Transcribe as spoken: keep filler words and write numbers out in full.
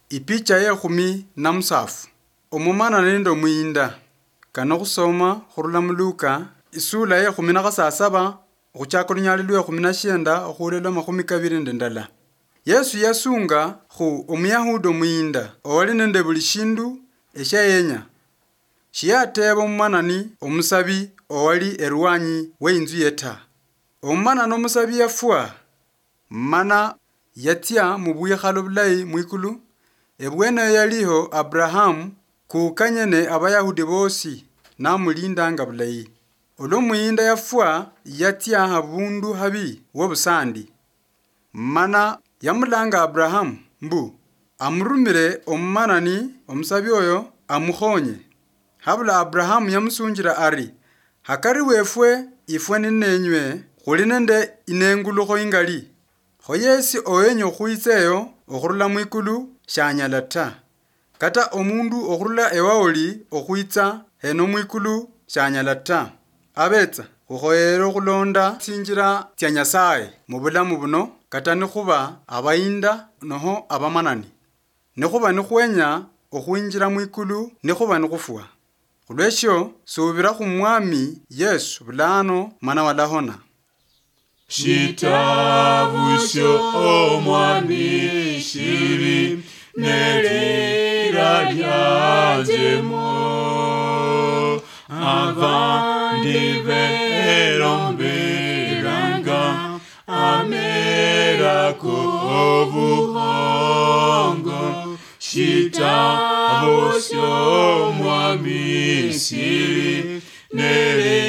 Ipicha ya khumi na musafu. Omumana nendo mwinda. Kano khusoma khurula mu Luka isula ya khumi na khasasaba khuchaka lunyali lwa khumi na shenda khulelo makhumi kabiri nde ndala. Yesu yasunga khu Omuyahudi omwinda owali nende buli shindu eshayenya. Shiyateba omumanani omusabi owali erwanyi w'inzu yeta. Omumana n'omusabi yafwa. Mana yatya mu bwikhalo bulayi mwikulu. Ebweneyo yaliho Abrahamu kukanyene abayahudi bosi namulindanga bulayi. Olwo muyinda yafwa yatya abundu habi w'obusandi. Mana yamulanga Abrahamu mbu amurumire omumanani omusabi oyo amukhonye. Habula Abrahamu yamusunjira ari hakari wefwe ifwe ninenywe khuli nende inengulukho ingali. Kho Yesu oyenye okhwitseyo okhurula mwikulu shanyala ta. Kata omundu okhurula ewaoli okhwitsa heno mwikulu shanyala ta. Abetsa khukhoyere okhulonda tsinjira tsya Nyasaye mu bulamu buno kata nikhuba abayinda noho abamanani. Nikhuba nikhwenya okhwinjira mwikulu nikhuba nikhufwa. Khulwesho subira khumwami Yesu bulano mana walahona. Shitabu sho omwami shiri nerira lyajemo avandi verombiranga amera kovuhongo. Shitabu sho omwami shiri nerira